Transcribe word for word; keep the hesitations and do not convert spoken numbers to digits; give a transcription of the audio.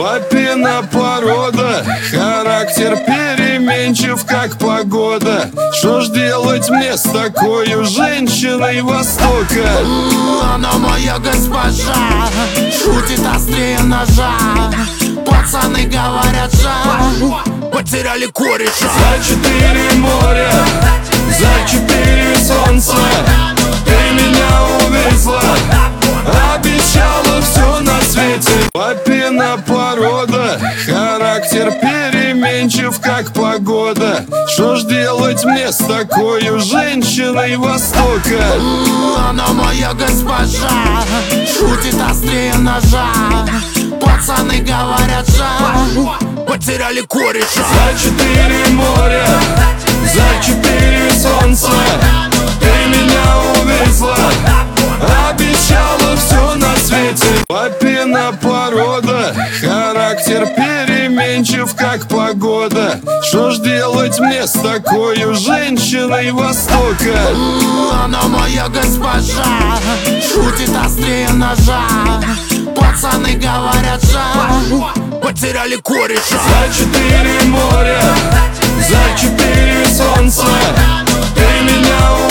Папина порода, характер переменчив, как погода. Что ж делать мне с такой женщиной Востока? Она моя госпожа, шутит острее ножа. Пацаны говорят, жаль, потеряли кореша. За четыре моря, за четыре солнца ты меня увезла, обещала все на свете. Папина порода, характер переменчив, как погода. Что ж делать мне с такой женщиной Востока? Она моя госпожа, шутит острее ножа. Пацаны говорят, жаль, потеряли кореша. За четыре моря, за четыре солнца ты меня увезла, обещала все на свете. Папина порода, характер переменчив, как погода. Что ж делать мне с такой женщиной Востока? Она моя госпожа, шутит острее ножа. Пацаны говорят, жаль, потеряли кореша. За четыре моря, за четыре солнца ты меня увезла,